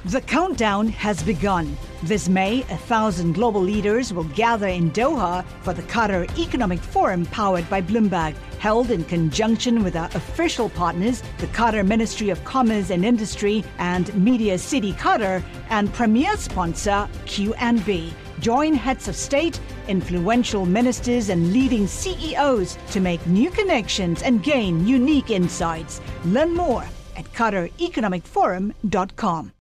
The countdown has begun. This May, 1,000 global leaders will gather in Doha for the Qatar Economic Forum powered by Bloomberg, held in conjunction with our official partners, the Qatar Ministry of Commerce and Industry and Media City Qatar, and premier sponsor QNB. Join heads of state, influential ministers, and leading CEOs to make new connections and gain unique insights. Learn more at QatarEconomicForum.com.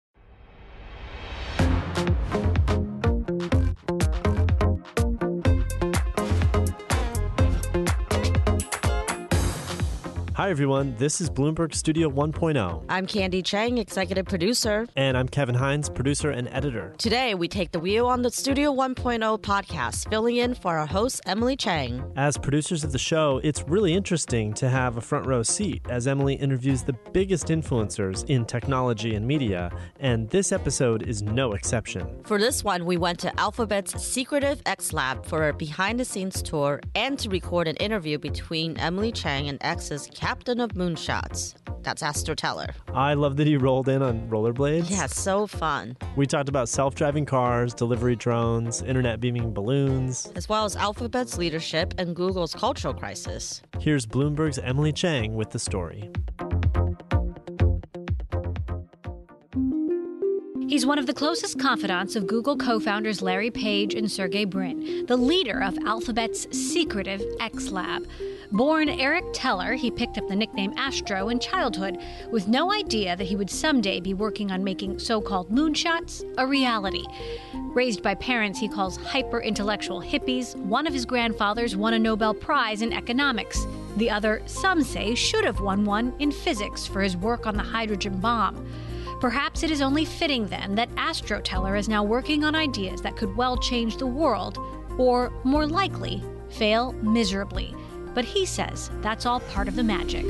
Hi, everyone. This is Bloomberg Studio 1.0. I'm Candy Chang, executive producer. And I'm Kevin Hines, producer and editor. Today, we take the wheel on the Studio 1.0 podcast, filling in for our host, Emily Chang. As producers of the show, it's really interesting to have a front row seat as Emily interviews the biggest influencers in technology and media, and this episode is no exception. For this one, we went to Alphabet's secretive X Lab for a behind-the-scenes tour and to record an interview between Emily Chang and X's Captain of Moonshots. That's Astro Teller. I love that he rolled in on rollerblades. Yeah, so fun. We talked about self-driving cars, delivery drones, internet beaming balloons, as well as Alphabet's leadership and Google's cultural crisis. Here's Bloomberg's Emily Chang with the story. He's one of the closest confidants of Google co-founders Larry Page and Sergey Brin, the leader of Alphabet's secretive X Lab. Born Eric Teller, he picked up the nickname Astro in childhood with no idea that he would someday be working on making so-called moonshots a reality. Raised by parents he calls hyper-intellectual hippies, one of his grandfathers won a Nobel Prize in economics. The other, some say, should have won one in physics for his work on the hydrogen bomb. Perhaps it is only fitting, then, that Astro Teller is now working on ideas that could well change the world, or, more likely, fail miserably. But he says that's all part of the magic.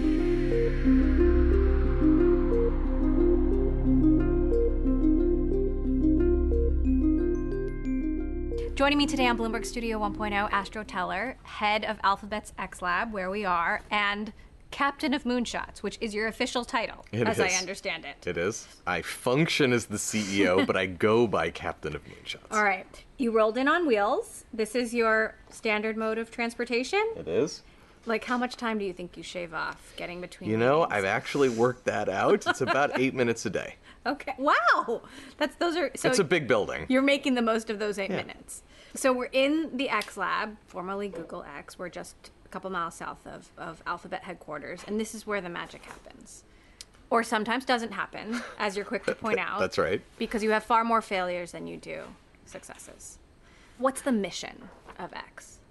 Joining me today on Bloomberg Studio 1.0, Astro Teller, head of Alphabet's X Lab, where we are, and Captain of Moonshots, which is your official title, as I understand it. It is. I function as the CEO, but I go by Captain of Moonshots. All right. You rolled in on wheels. This is your standard mode of transportation? It is. Like, how much time do you think you shave off getting between meetings? I've actually worked that out. It's about 8 minutes a day. Okay. Wow. It's a big building. You're making the most of those 8 minutes. So we're in the X Lab, formerly Google X. We're just a couple miles south of Alphabet headquarters, and this is where the magic happens. Or sometimes doesn't happen, as you're quick to point out. That's right. Because you have far more failures than you do successes. What's the mission of X?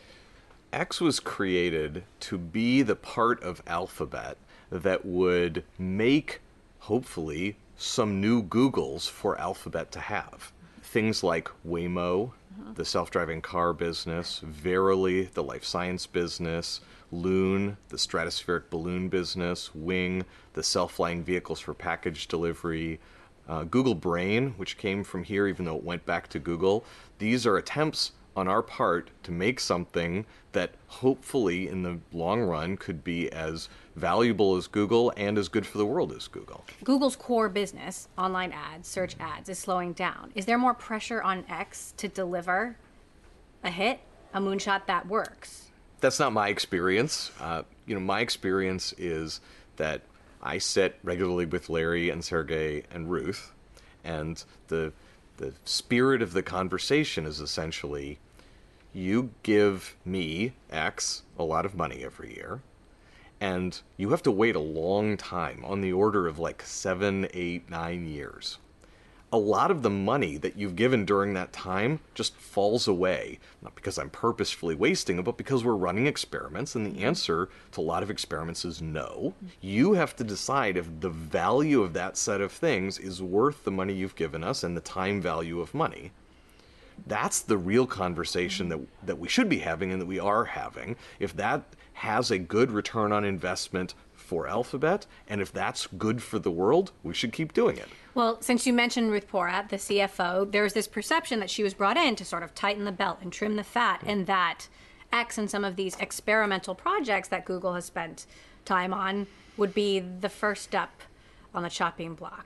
X was created to be the part of Alphabet that would make, hopefully, some new Googles for Alphabet to have. Things like Waymo, the self-driving car business, Verily, the life science business, Loon, the stratospheric balloon business, Wing, the self-flying vehicles for package delivery, Google Brain, which came from here even though it went back to Google. These are attempts on our part to make something that hopefully in the long run could be as valuable as Google and as good for the world as Google. Google's core business, online ads, search ads, is slowing down. Is there more pressure on X to deliver a hit, a moonshot that works? That's not my experience. My experience is that I sit regularly with Larry and Sergey and Ruth, and the spirit of the conversation is essentially, you give me, X, a lot of money every year, and you have to wait a long time, on the order of like 7, 8, 9 years. A lot of the money that you've given during that time just falls away, not because I'm purposefully wasting it, but because we're running experiments, and the answer to a lot of experiments is no. You have to decide if the value of that set of things is worth the money you've given us and the time value of money. That's the real conversation that we should be having and that we are having. If that has a good return on investment for Alphabet, and if that's good for the world, we should keep doing it. Well, since you mentioned Ruth Porat, the CFO, there's this perception that she was brought in to sort of tighten the belt and trim the fat, and that X and some of these experimental projects that Google has spent time on would be the first step on the chopping block.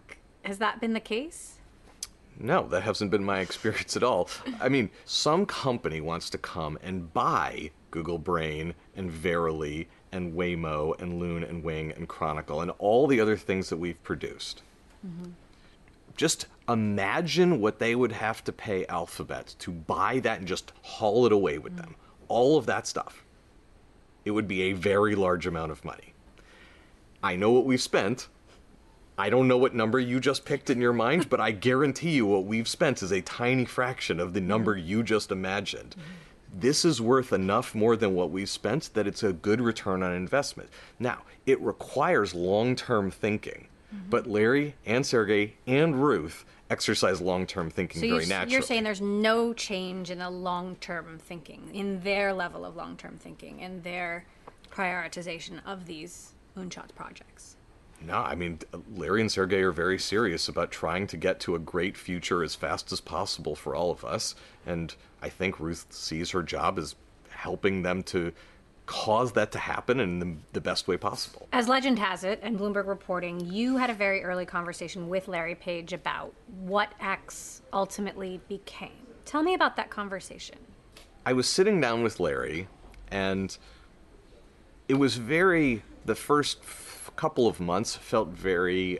Has that been the case? No, that hasn't been my experience at all. I mean, some company wants to come and buy Google Brain and Verily and Waymo and Loon and Wing and Chronicle and all the other things that we've produced. Mm-hmm. Just imagine what they would have to pay Alphabet to buy that and just haul it away with them. All of that stuff. It would be a very large amount of money. I know what we've spent. I don't know what number you just picked in your mind, but I guarantee you what we've spent is a tiny fraction of the number you just imagined. This is worth enough more than what we've spent that it's a good return on investment. Now, it requires long-term thinking, but Larry and Sergey and Ruth exercise long-term thinking very naturally. You're saying there's no change in the long-term thinking, in their level of long-term thinking, in their prioritization of these Moonshots projects? No, I mean, Larry and Sergey are very serious about trying to get to a great future as fast as possible for all of us. And I think Ruth sees her job as helping them to cause that to happen in the best way possible. As legend has it, and Bloomberg reporting, you had a very early conversation with Larry Page about what X ultimately became. Tell me about that conversation. I was sitting down with Larry, and it was the first couple of months felt very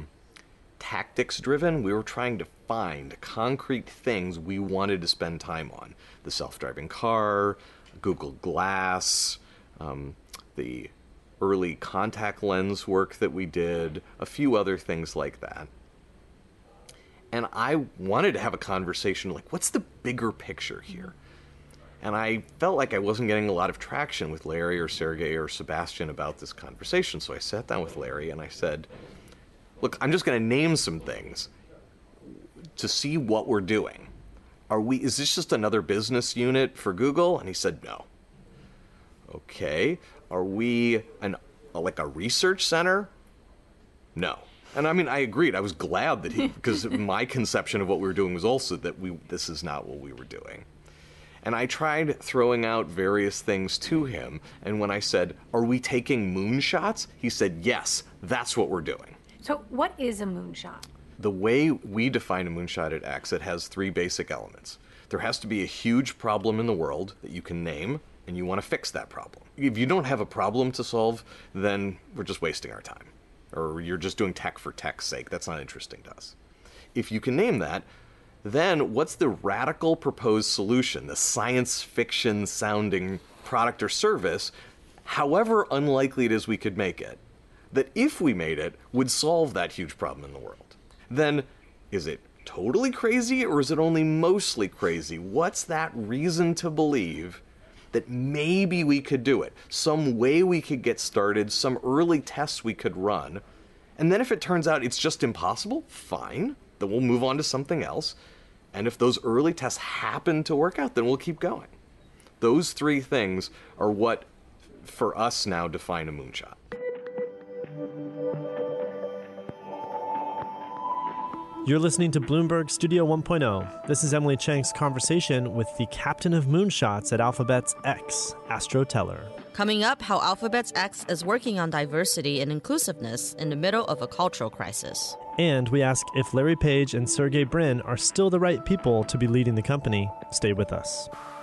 tactics driven. We were trying to find concrete things we wanted to spend time on. The self-driving car, Google Glass, the early contact lens work that we did, a few other things like that. And I wanted to have a conversation like, what's the bigger picture here? And I felt like I wasn't getting a lot of traction with Larry or Sergey or Sebastian about this conversation. So I sat down with Larry and I said, look, I'm just going to name some things to see what we're doing. Is this just another business unit for Google? And he said, no. Okay. Are we like a research center? No. And I mean, I agreed. I was glad that because my conception of what we were doing was also that this is not what we were doing. And I tried throwing out various things to him, and when I said, are we taking moonshots? He said, yes, that's what we're doing. So what is a moonshot? The way we define a moonshot at X, it has three basic elements. There has to be a huge problem in the world that you can name, and you want to fix that problem. If you don't have a problem to solve, then we're just wasting our time. Or you're just doing tech for tech's sake. That's not interesting to us. If you can name that, then what's the radical proposed solution, the science fiction sounding product or service, however unlikely it is we could make it, that if we made it, would solve that huge problem in the world? Then is it totally crazy or is it only mostly crazy? What's that reason to believe that maybe we could do it? Some way we could get started, some early tests we could run. And then if it turns out it's just impossible, fine. Then we'll move on to something else. And if those early tests happen to work out, then we'll keep going. Those three things are what, for us now, define a moonshot. You're listening to Bloomberg Studio 1.0. This is Emily Chang's conversation with the captain of moonshots at Alphabet's X, Astro Teller. Coming up, how Alphabet's X is working on diversity and inclusiveness in the middle of a cultural crisis. And we ask if Larry Page and Sergey Brin are still the right people to be leading the company. Stay with us.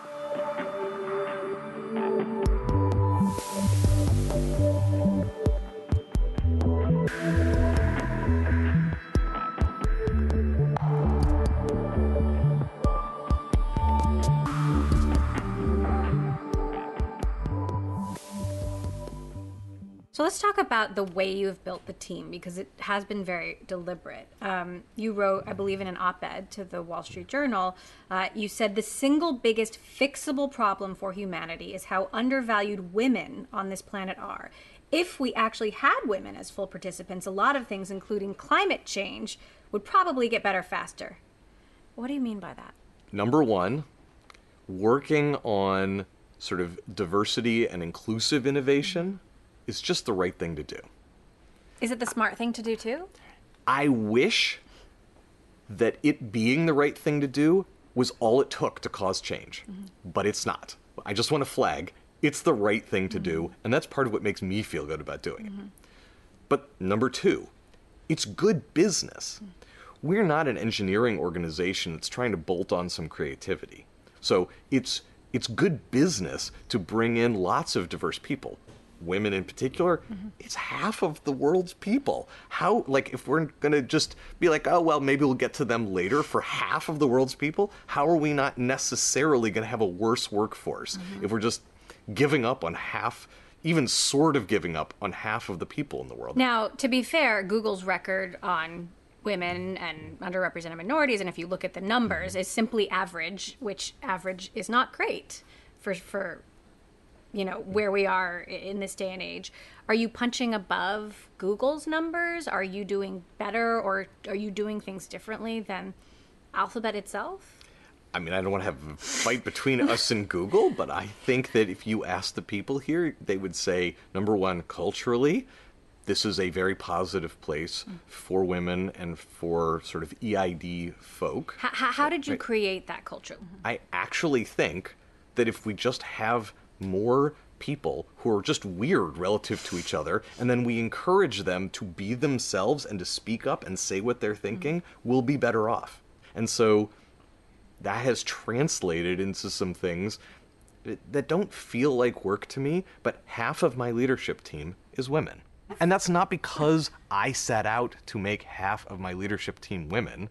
So let's talk about the way you have built the team, because it has been very deliberate. You wrote, I believe, in an op-ed to the Wall Street Journal, you said the single biggest fixable problem for humanity is how undervalued women on this planet are. If we actually had women as full participants, a lot of things, including climate change, would probably get better faster. What do you mean by that? Number one, working on sort of diversity and inclusive innovation is just the right thing to do. Is it the smart thing to do too? I wish that it being the right thing to do was all it took to cause change, but it's not. I just want to flag, it's the right thing to do, and that's part of what makes me feel good about doing it. But number two, It's good business. We're not an engineering organization that's trying to bolt on some creativity. So it's good business to bring in lots of diverse people. Women in particular, it's half of the world's people. How, like, if we're going to just be like, oh, well, maybe we'll get to them later for half of the world's people, how are we not necessarily going to have a worse workforce if we're just giving up on half, even sort of giving up on half of the people in the world? Now, to be fair, Google's record on women and underrepresented minorities, and if you look at the numbers, is simply average, which average is not great for where we are in this day and age. Are you punching above Google's numbers? Are you doing better, or are you doing things differently than Alphabet itself? I mean, I don't want to have a fight between us and Google, but I think that if you ask the people here, they would say, number one, culturally, this is a very positive place for women and for sort of EID folk. How did you create that culture? I actually think that if we just have more people who are just weird relative to each other, and then we encourage them to be themselves and to speak up and say what they're thinking, we'll be better off. And so that has translated into some things that don't feel like work to me, but half of my leadership team is women. And that's not because I set out to make half of my leadership team women.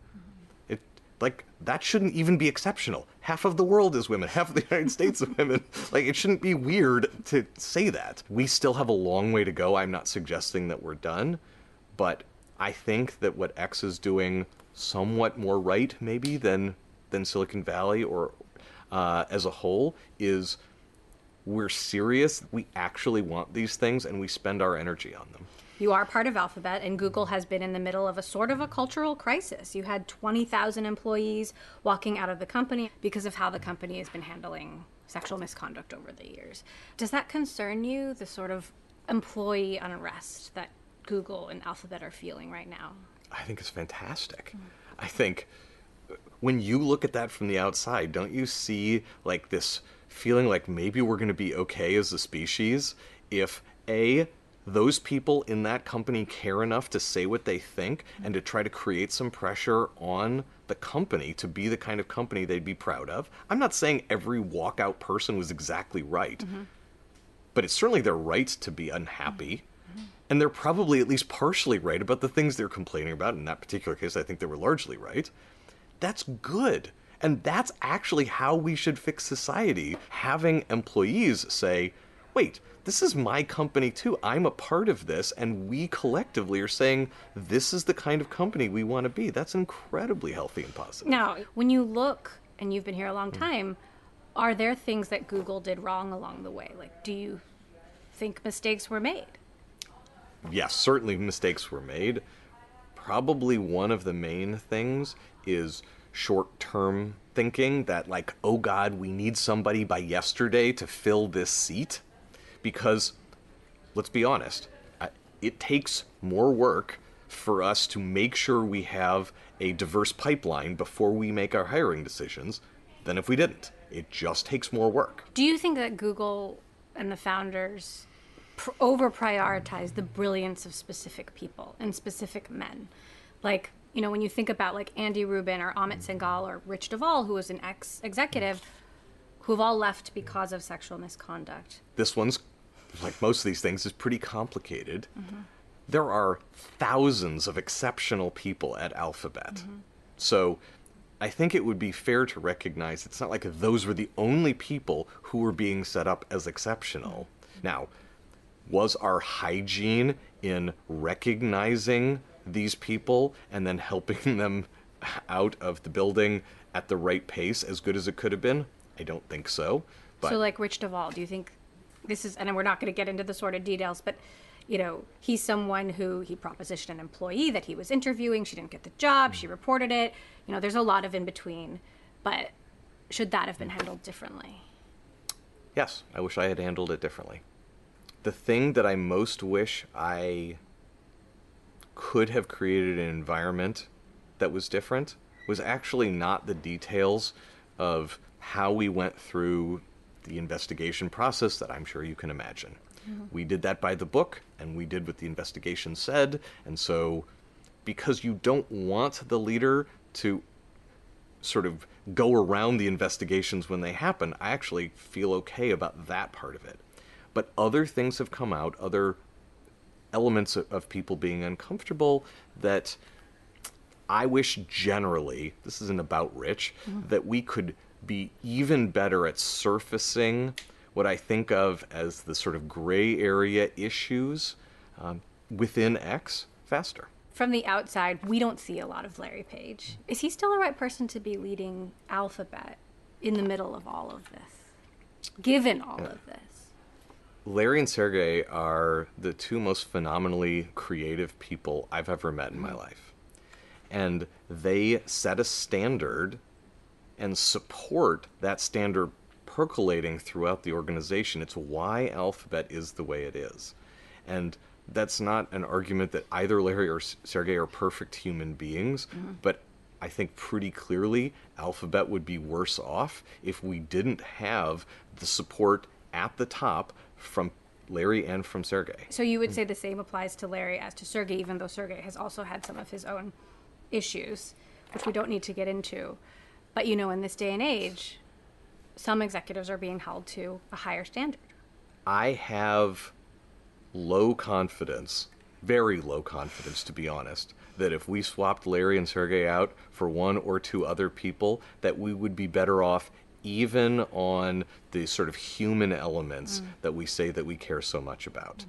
That shouldn't even be exceptional. Half of the world is women. Half of the United States is women. It shouldn't be weird to say that. We still have a long way to go. I'm not suggesting that we're done. But I think that what X is doing somewhat more right, maybe, than Silicon Valley or as a whole, is we're serious. We actually want these things, and we spend our energy on them. You are part of Alphabet, and Google has been in the middle of a sort of a cultural crisis. You had 20,000 employees walking out of the company because of how the company has been handling sexual misconduct over the years. Does that concern you, the sort of employee unrest that Google and Alphabet are feeling right now? I think it's fantastic. I think when you look at that from the outside, don't you see this feeling like maybe we're going to be okay as a species if those people in that company care enough to say what they think and to try to create some pressure on the company to be the kind of company they'd be proud of? I'm not saying every walkout person was exactly right, but it's certainly their right to be unhappy. And they're probably at least partially right about the things they're complaining about. In that particular case, I think they were largely right. That's good. And that's actually how we should fix society. Having employees say, wait, this is my company too. I'm a part of this, and we collectively are saying this is the kind of company we want to be. That's incredibly healthy and positive. Now, when you look, and you've been here a long time, are there things that Google did wrong along the way? Do you think mistakes were made? Yes, certainly mistakes were made. Probably one of the main things is short-term thinking that oh God, we need somebody by yesterday to fill this seat. Because, let's be honest, it takes more work for us to make sure we have a diverse pipeline before we make our hiring decisions than if we didn't. It just takes more work. Do you think that Google and the founders over-prioritize the brilliance of specific people and specific men? When you think about Andy Rubin or Amit Singhal or Rich Duvall, who was an ex-executive, who have all left because of sexual misconduct. This one's, like most of these things, is pretty complicated. There are thousands of exceptional people at Alphabet. So I think it would be fair to recognize it's not like those were the only people who were being set up as exceptional. Now, was our hygiene in recognizing these people and then helping them out of the building at the right pace as good as it could have been? I don't think so. But so Rich Duvall, do you think this is, and we're not going to get into the sort of details, but he's someone who he propositioned an employee that he was interviewing. She didn't get the job. She reported it. There's a lot of in between, but should that have been handled differently? Yes, I wish I had handled it differently. The thing that I most wish I could have created an environment that was different was actually not the details of how we went through the investigation process that I'm sure you can imagine. We did that by the book, and we did what the investigation said, and so because you don't want the leader to sort of go around the investigations when they happen, I actually feel okay about that part of it. But other things have come out, other elements of people being uncomfortable, that I wish generally, this isn't about Rich, that we could be even better at surfacing what I think of as the sort of gray area issues within X faster. From the outside, we don't see a lot of Larry Page. Is he still the right person to be leading Alphabet in the middle of all of this, given all of this? Larry and Sergey are the two most phenomenally creative people I've ever met in my life. And they set a standard and support that standard percolating throughout the organization. It's why Alphabet is the way it is. And that's not an argument that either Larry or Sergey are perfect human beings, but I think pretty clearly Alphabet would be worse off if we didn't have the support at the top from Larry and from Sergey. So you would say the same applies to Larry as to Sergey, even though Sergey has also had some of his own issues, which we don't need to get into. But, you know, in this day and age, some executives are being held to a higher standard. I have low confidence, very low confidence to be honest, that if we swapped Larry and Sergey out for one or two other people, that we would be better off even on the sort of human elements that we say that we care so much about.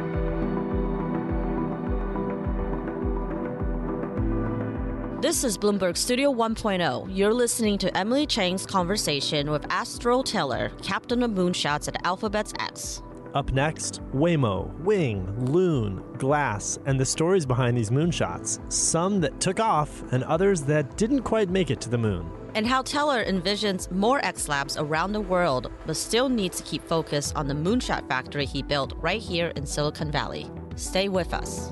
This is Bloomberg Studio 1.0. You're listening to Emily Chang's conversation with Astro Teller, captain of moonshots at Alphabet's X. Up next, Waymo, Wing, Loon, Glass, and the stories behind these moonshots. Some that took off and others that didn't quite make it to the moon. And how Teller envisions more X Labs around the world, but still needs to keep focus on the moonshot factory he built right here in Silicon Valley. Stay with us.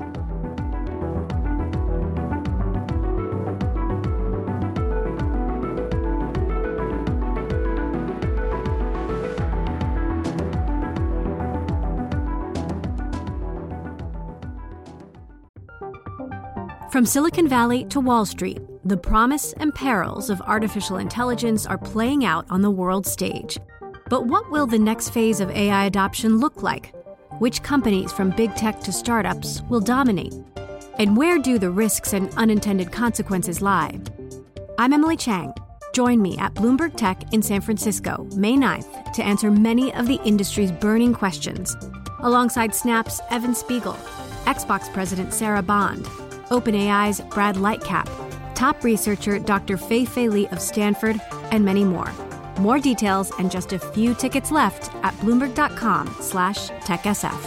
From Silicon Valley to Wall Street, the promise and perils of artificial intelligence are playing out on the world stage. But what will the next phase of AI adoption look like? Which companies, from big tech to startups, will dominate? And where do the risks and unintended consequences lie? I'm Emily Chang. Join me at Bloomberg Tech in San Francisco, May 9th, to answer many of the industry's burning questions, alongside Snap's Evan Spiegel, Xbox President Sarah Bond, OpenAI's Brad Lightcap, top researcher Dr. Fei Li of Stanford, and many more. More details and just a few tickets left at Bloomberg.com/TechSF.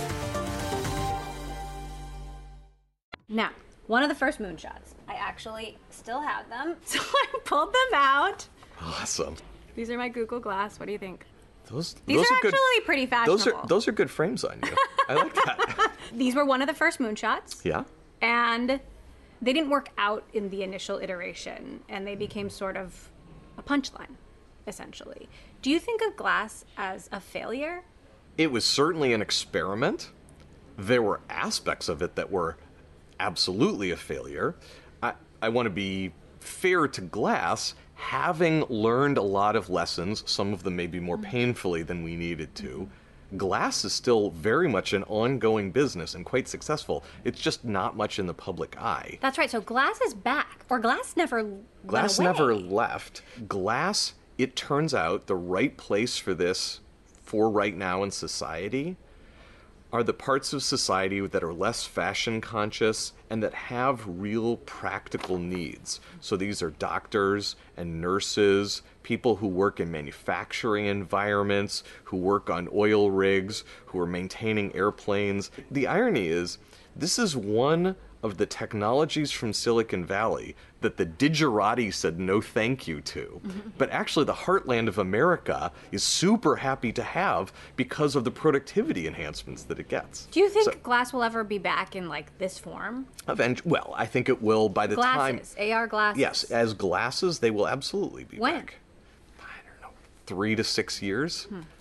Now, one of the first moonshots, I actually still have them, so I pulled them out. Awesome. These are my Google Glass. What do you think? These are good, actually pretty fashionable. Those are good frames on you. I like that. These were one of the first moonshots. Yeah. And they didn't work out in the initial iteration, and they became sort of a punchline, essentially. Do you think of Glass as a failure? It was certainly an experiment. There were aspects of it that were absolutely a failure. I want to be fair to Glass, having learned a lot of lessons, some of them maybe more painfully than we needed to. Glass is still very much an ongoing business and quite successful. It's just not much in the public eye. That's right. So Glass is back. Or Glass never Glass went away. never left. Glass, it turns out, the right place for this for right now in society are the parts of society that are less fashion conscious and that have real practical needs. So these are doctors and nurses, people who work in manufacturing environments, who work on oil rigs, who are maintaining airplanes. The irony is, this is one of the technologies from Silicon Valley that the Digerati said no thank you to. But actually the heartland of America is super happy to have because of the productivity enhancements that it gets. Do you think Glass will ever be back in like this form? Well, I think it will by the time... Glasses, AR glasses. Yes, as glasses, they will absolutely be When? back. I don't know, 3 to 6 years.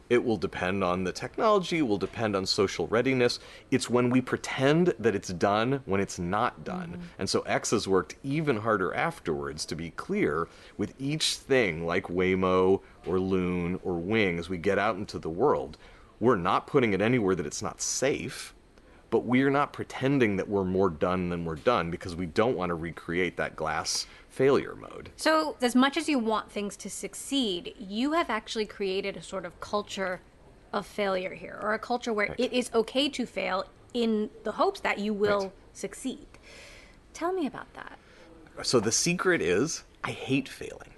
It will depend on the technology, it will depend on social readiness. It's when we pretend that it's done when it's not done. And so X has worked even harder afterwards to be clear with each thing like Waymo or Loon or Wing as we get out into the world. We're not putting it anywhere that it's not safe, but we're not pretending that we're more done than we're done because we don't want to recreate that glass failure mode. So as much as you want things to succeed, you have actually created a sort of culture of failure here, or a culture where it is okay to fail in the hopes that you will succeed. Tell me about that. So the secret is I hate failing.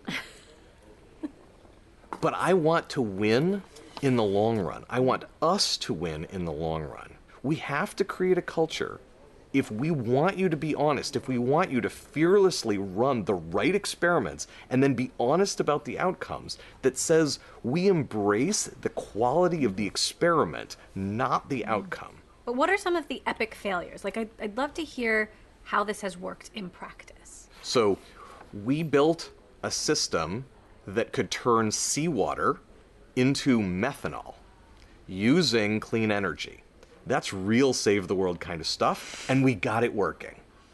But I want to win in the long run. I want us to win in the long run. We have to create a culture. If we want you to be honest, if we want you to fearlessly run the right experiments and then be honest about the outcomes, that says we embrace the quality of the experiment, not the outcome. But what are some of the epic failures? Like, I'd love to hear how this has worked in practice. So we built a system that could turn seawater into methanol using clean energy. That's real save the world kind of stuff, and we got it working.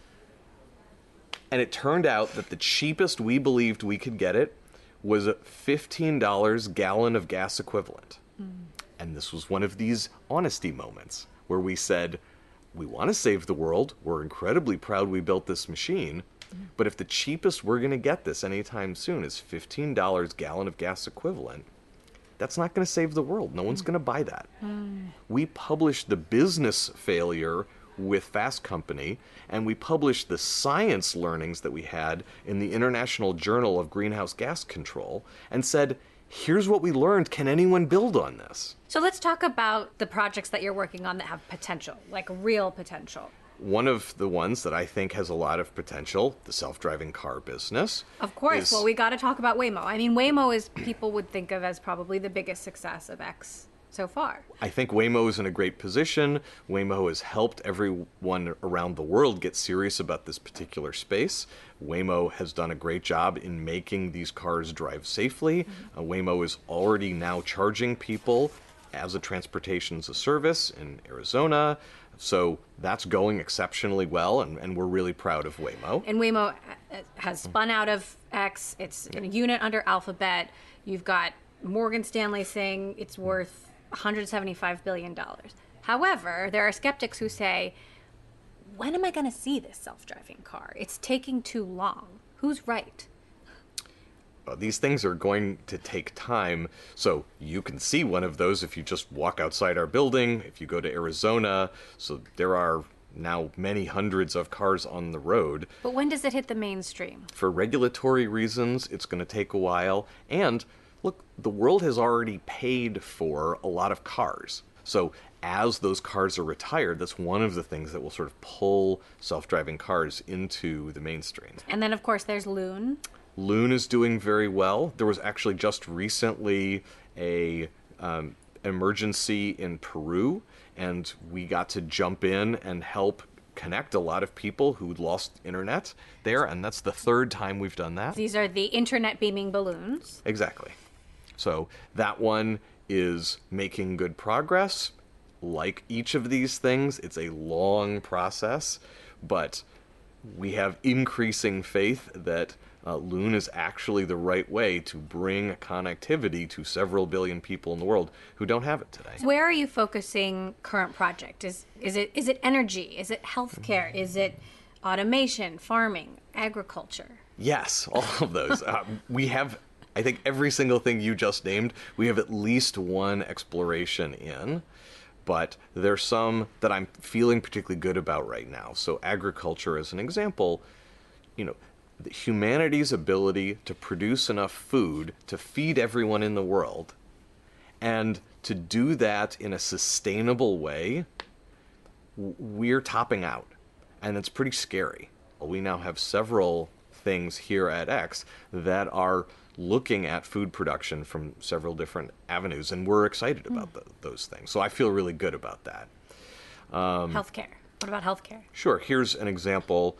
And it turned out that the cheapest we believed we could get it was $15 gallon of gas equivalent. And this was one of these honesty moments where we said, we want to save the world, we're incredibly proud we built this machine, but if the cheapest we're going to get this anytime soon is $15 gallon of gas equivalent, that's not going to save the world. No one's going to buy that. We published the business failure with Fast Company, and we published the science learnings that we had in the International Journal of Greenhouse Gas Control, and said, here's what we learned. Can anyone build on this? So let's talk about the projects that you're working on that have potential, like real potential. One of the ones that I think has a lot of potential, the self-driving car business. Of course. Well, we got to talk about Waymo. I mean, Waymo is, people would think of as probably the biggest success of X so far. I think Waymo is in a great position. Waymo has helped everyone around the world get serious about this particular space. Waymo has done a great job in making these cars drive safely. Waymo is already now charging people as a transportation as a service in Arizona. So that's going exceptionally well, and we're really proud of Waymo. And Waymo has spun out of X. It's a unit under Alphabet. You've got Morgan Stanley saying it's worth $175 billion. However, there are skeptics who say, when am I going to see this self-driving car? It's taking too long. Who's right? These things are going to take time, so you can see one of those if you just walk outside our building, if you go to Arizona. So there are now many hundreds of cars on the road. But when does it hit the mainstream? For regulatory reasons, it's going to take a while. And look, the world has already paid for a lot of cars. So as those cars are retired, that's one of the things that will sort of pull self-driving cars into the mainstream. And then, of course, there's Loon. Loon is doing very well. There was actually just recently a emergency in Peru, and we got to jump in and help connect a lot of people who'd lost internet there, and that's the third time we've done that. These are the internet beaming balloons. Exactly. So that one is making good progress. Like each of these things, it's a long process, but we have increasing faith that Loon is actually the right way to bring connectivity to several billion people in the world who don't have it today. Where are you focusing current project? Is it energy? Is it healthcare? Is it automation, farming, agriculture? Yes, all of those. We have, I think, every single thing you just named, we have at least one exploration in. But there's some that I'm feeling particularly good about right now. So agriculture, as an example, humanity's ability to produce enough food to feed everyone in the world, and to do that in a sustainable way, we're topping out. And it's pretty scary. We now have several things here at X that are looking at food production from several different avenues, and we're excited about those things. So I feel really good about that. Healthcare. What about healthcare? Sure. Here's an example.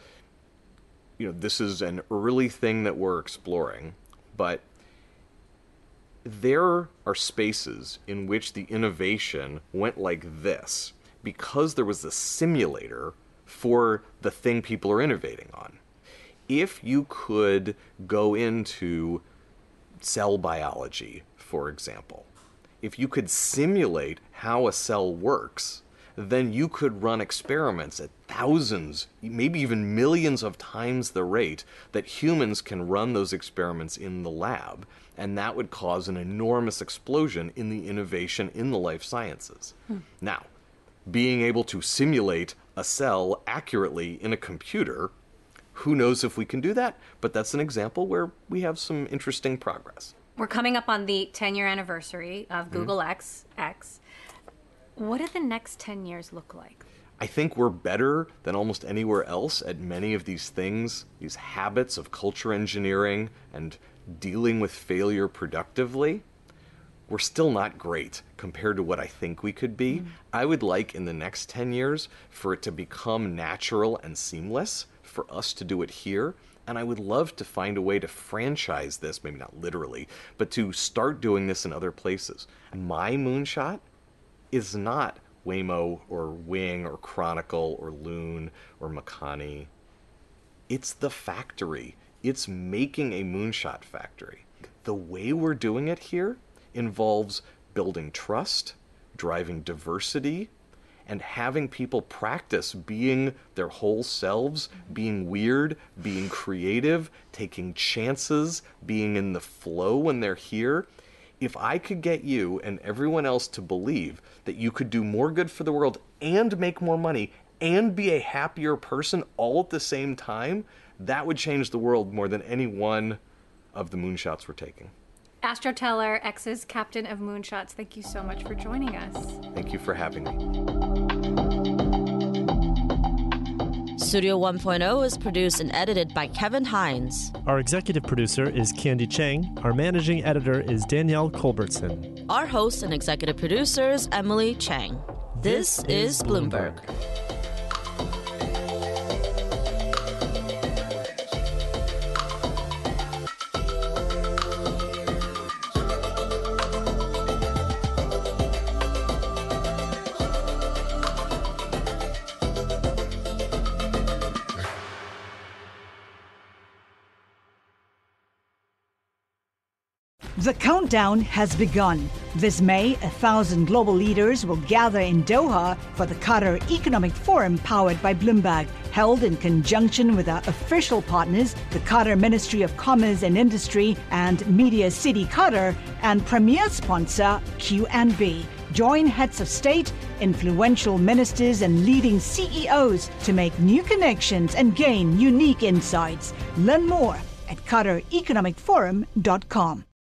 This is an early thing that we're exploring, but there are spaces in which the innovation went like this because there was a simulator for the thing people are innovating on. If you could go into cell biology, for example, if you could simulate how a cell works, then you could run experiments at thousands, maybe even millions of times the rate that humans can run those experiments in the lab, and that would cause an enormous explosion in the innovation in the life sciences. Now, being able to simulate a cell accurately in a computer, who knows if we can do that, but that's an example where we have some interesting progress. We're coming up on the 10-year anniversary of Google X. What do the next 10 years look like? I think we're better than almost anywhere else at many of these things, these habits of culture engineering and dealing with failure productively. We're still not great compared to what I think we could be. I would like in the next 10 years for it to become natural and seamless for us to do it here. And I would love to find a way to franchise this, maybe not literally, but to start doing this in other places. My moonshot is not Waymo or Wing or Chronicle or Loon or Makani. It's the factory. It's making a moonshot factory. The way we're doing it here involves building trust, driving diversity, and having people practice being their whole selves, being weird, being creative, taking chances, being in the flow when they're here. If I could get you and everyone else to believe that you could do more good for the world and make more money and be a happier person all at the same time, that would change the world more than any one of the moonshots we're taking. Astro Teller, X's Captain of Moonshots, thank you so much for joining us. Thank you for having me. Studio 1.0 is produced and edited by Kevin Hines. Our executive producer is Candy Chang. Our managing editor is Danielle Culbertson. Our host and executive producer is Emily Chang. This is Bloomberg. The countdown has begun. This May, 1,000 global leaders will gather in Doha for the Qatar Economic Forum powered by Bloomberg, held in conjunction with our official partners, the Qatar Ministry of Commerce and Industry and Media City Qatar, and premier sponsor QNB. Join heads of state, influential ministers, and leading CEOs to make new connections and gain unique insights. Learn more at QatarEconomicForum.com.